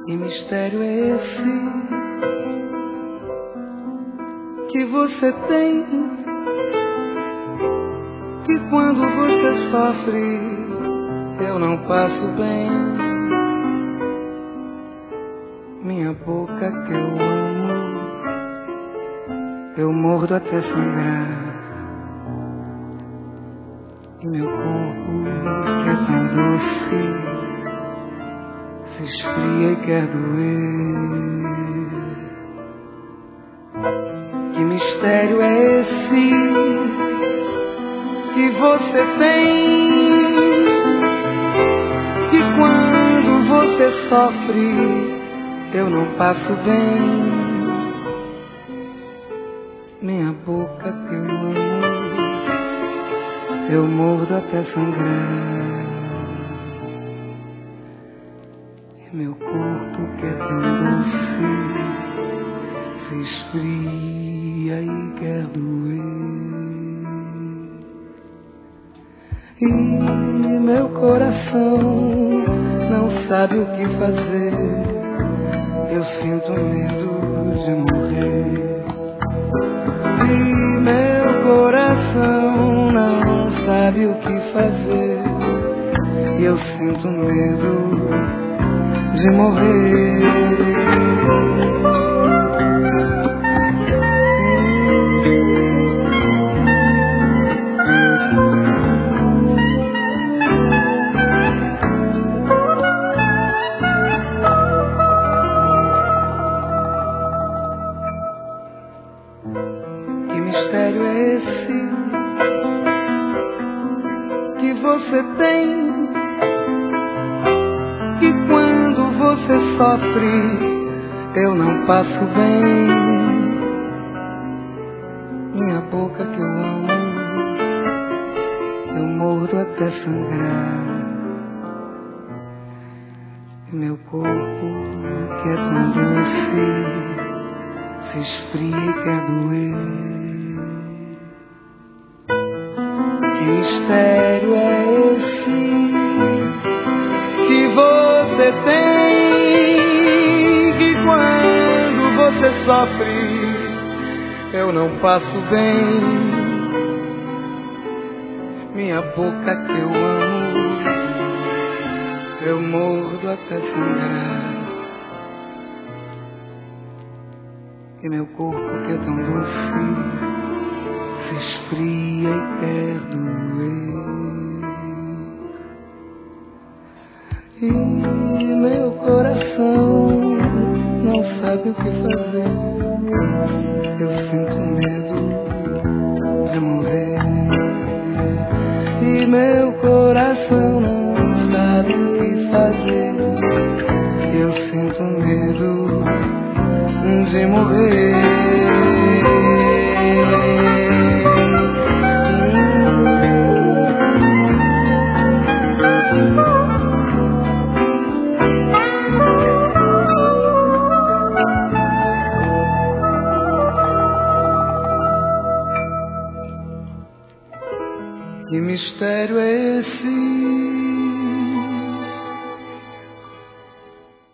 Que mistério é esse que você tem, que quando você sofre eu não passo bem? Minha boca que eu amo, eu mordo até sangrar. E meu corpo que é tão doce se esfria e quer doer. Que mistério é esse que você tem, que quando você sofre eu não passo bem? Minha boca que eu amo, eu mordo até sangrar. E meu corpo que é tão doce se esfria e quer doer. E meu coração não sabe o que fazer. Eu sinto medo de morrer. E meu coração não sabe o que fazer. E eu sinto medo de morrer. Que mistério é esse que você tem, que quando você sofre eu não passo bem? Minha boca que eu amo, eu mordo até sangrar. E meu corpo que é tão doce se esfria e quer doer. Que mistério é esse que você tem, que quando você sofre eu não passo bem? Minha boca que eu amo, eu mordo até sangrar. E meu corpo que é tão doce se esfria e quer doer. E meu coração não sabe o que fazer. Eu sinto medo de morrer. E meu coração não sabe o que fazer. Eu sinto medo de morrer. Que mistério é esse